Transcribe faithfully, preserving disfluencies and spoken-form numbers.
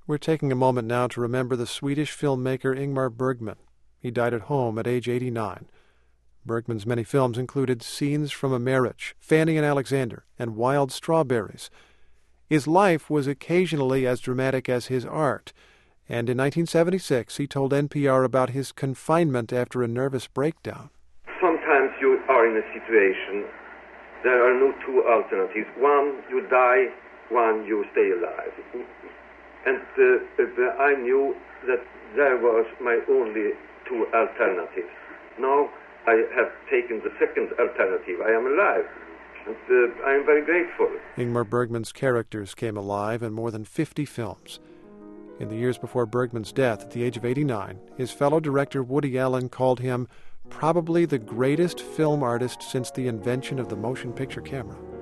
We're taking a moment now to remember the Swedish filmmaker Ingmar Bergman. He died at home at age eighty-nine. Bergman's many films included Scenes from a Marriage, Fanny and Alexander, and Wild Strawberries. His life was occasionally as dramatic as his art, and in nineteen seventy-six he told N P R about his confinement after a nervous breakdown. Sometimes you are in a situation, there are no two alternatives. One, you die, one, you stay alive. And uh, I knew that there was my only two alternatives. Now I have taken the second alternative. I am alive, and uh, I am very grateful. Ingmar Bergman's characters came alive in more than fifty films. In the years before Bergman's death at the age of eighty-nine, his fellow director Woody Allen called him probably the greatest film artist since the invention of the motion picture camera.